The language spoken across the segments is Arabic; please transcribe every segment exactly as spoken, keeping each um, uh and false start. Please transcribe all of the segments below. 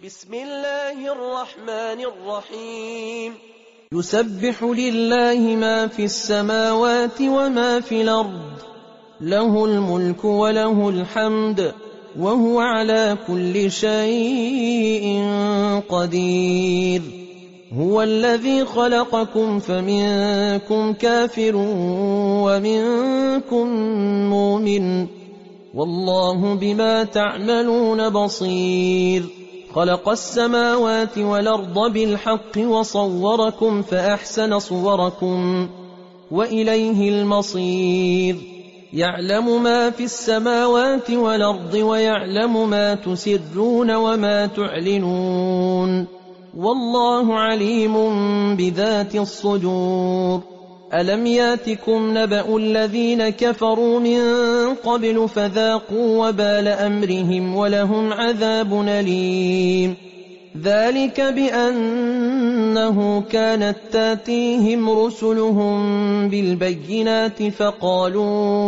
بسم الله الرحمن الرحيم يسبح لله ما في السماوات وما في الأرض له الملك وله الحمد وهو على كل شيء قدير هو الذي خلقكم فمنكم كافر ومنكم مؤمن والله بما تعملون بصير خلق السماوات والأرض بالحق وصوركم فأحسن صوركم وإليه المصير يعلم ما في السماوات والأرض ويعلم ما تسرون وما تعلنون والله عليم بذات الصدور ألم ياتكم نبأ الذين كفروا من قبل فذاقوا وبال أمرهم ولهم عذاب أليم ذلك بأنه كانت تاتيهم رسلهم بالبينات فقالوا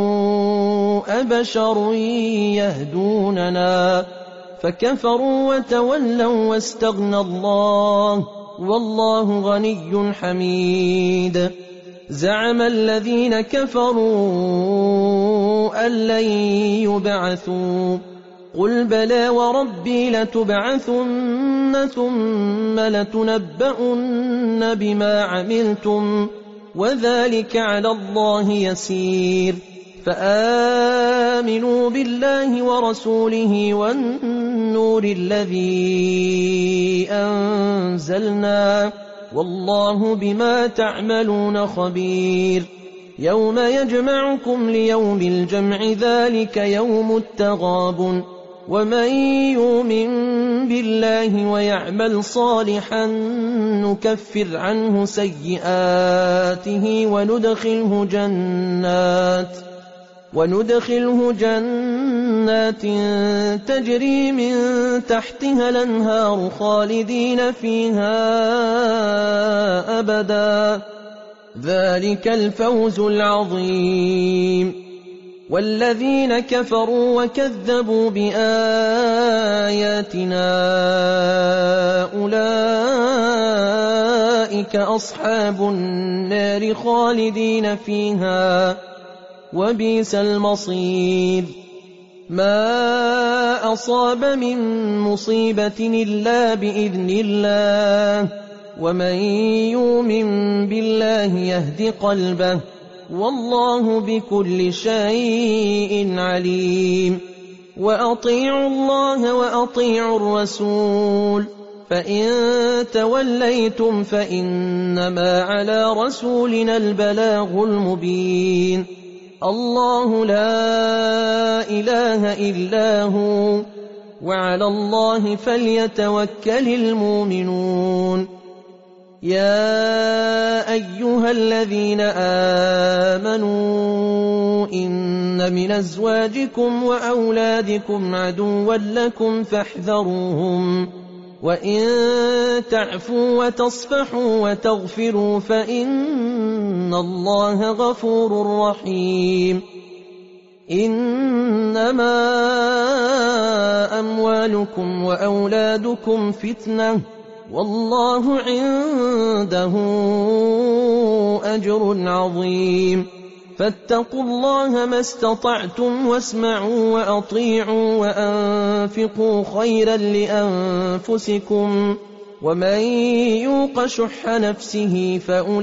أبشر يهدوننا فكفروا وتولوا واستغنى الله والله غني حميد زعم الذين كفروا أن لن يبعثوا قل بلى وربي لتبعثن ثم لتنبؤن بما عملتم وذلك على الله يسير فآمنوا بالله ورسوله والنور الذي أنزلنا والله بما تعملون خبير يوم يجمعكم ليوم الجمع ذلك يوم التغابن ومن يؤمن بالله ويعمل صالحا نكفر عنه سيئاته وندخله جنات وندخله جنات تجري من تحتها الأنهار خالدين فيها أبدا ذلك الفوز العظيم والذين كفروا وكذبوا بآياتنا أولئك أصحاب النار خالدين فيها وبئس المصير ما أصاب من مصيبة إلا بإذن الله ومن يؤمن بالله يهد قلبه والله بكل شيء عليم وأطيعوا الله وأطيعوا الرسول فإن توليتم فإنما على رسولنا البلاغ المبين الله لا إله إلا هو وعلى الله فليتوكل المؤمنون يا أيها الذين آمنوا إن من أزواجكم وأولادكم عدوا لكم فاحذروهم وإن تعفوا وتصفحوا وتغفروا فإن الله غفور رحيم إنما أموالكم وأولادكم فتنة والله عنده أجر عظيم فاتقوا الله ما استطعتم واسمعوا وأطيعوا وأنفقوا خيرا لأنفسكم ومن يوق شح نفسه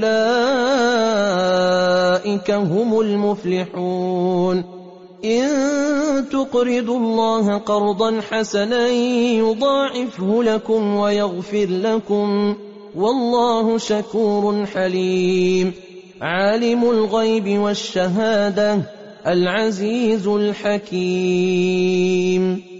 فأولئك هم المفلحون إن تقرضوا الله قرضا حسنا يضاعفه لكم ويغفر لكم والله شكور حليم عالم الغيب والشهادة العزيز الحكيم